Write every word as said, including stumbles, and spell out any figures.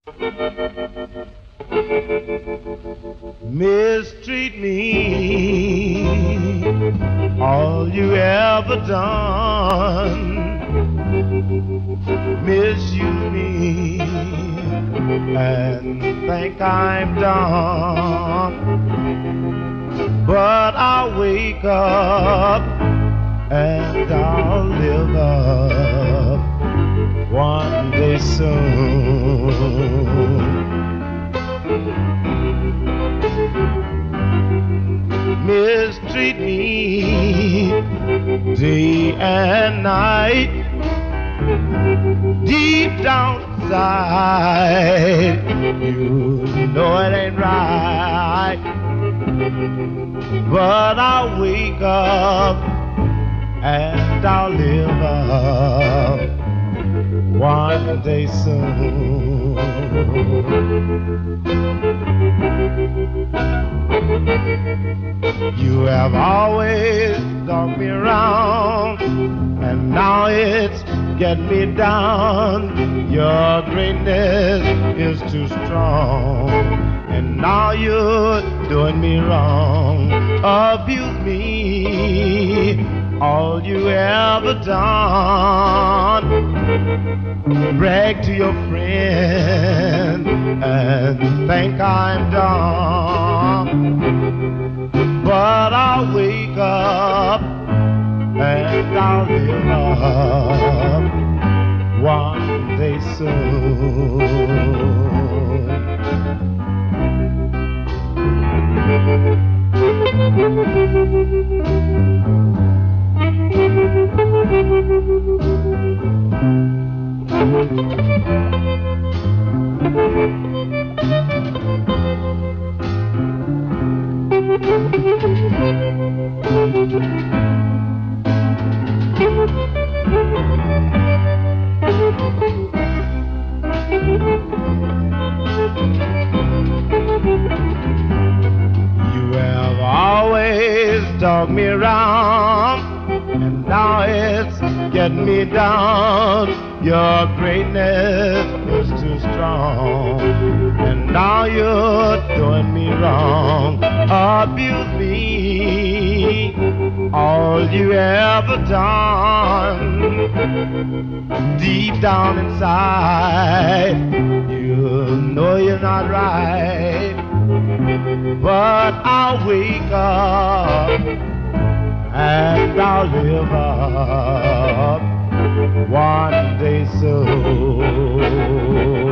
Mistreat me, all you ever done. Misuse me and think I'm done. But I'll wake up and I'll live up one day soon. Mistreat me day and night, deep down inside, you know it ain't right. But I'll wake up and I'll live up one day soon. You have always dogged me around, and now it's getting me down. Your greatness is too strong, and now you're doing me wrong. Abuse me, all you ever done. Brag to your friend and think I'm done. But I'll wake up and I'll live up one day soon. You have always dogged me around, and now it's getting me down. Your greatness is too strong, and now you're doing me wrong. Abuse me, all you ever done. Deep down inside, you know you're not right. But I'll wake up and I'll live up one day soon.